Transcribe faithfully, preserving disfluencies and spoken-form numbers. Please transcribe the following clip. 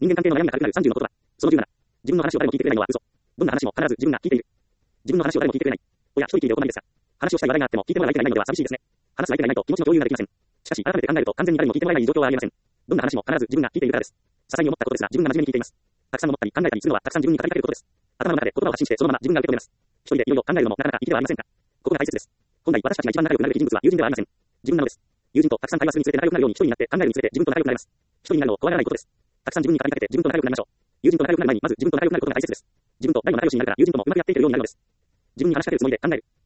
人間関係の悩みが軽くなるさんじゅうの言葉。そのじゅうなな。自分の話を誰も聞いてくれないのは嘘。どんな話も必ず自分が聞いている。自分の話を誰も聞いてくれない。親、一人きりでお困りですか。話をしたい話題があっても聞いてもらう相手がいないのでは寂しいですね。話す相手がいないと気持ちの共有ができません。しかし、改めて考えると完全に誰も聞いてもらえない状況はありえません。どんな話も必ず自分が聞いているからです。些細に思ったことですが、自分が真面目に聞いています。たくさん思ったり考えたりするのはたくさん自分に語りかけることです。頭の中で言葉を発信してそのまま自分が受け止めます。一人でいろいろ考えるのもなかなかいいではありませんか。ここが大切です。本来私たちが一番仲良くなるべき人物は友人ではありません。自分なのです。友人とたくさん会話するにつれて仲良くなるように一人になって考えるにつれて自分と仲良くなれます。一人になるのを怖がらないことです。たくさん自分に語りかけて自分と仲良くなりましょう。友人と仲良くなる前にまず自分と仲良くなることが大切です。自分と誰も仲良しになるから友人ともうまくやっていけるようになるのです。自分に話しかけるつもりで考える。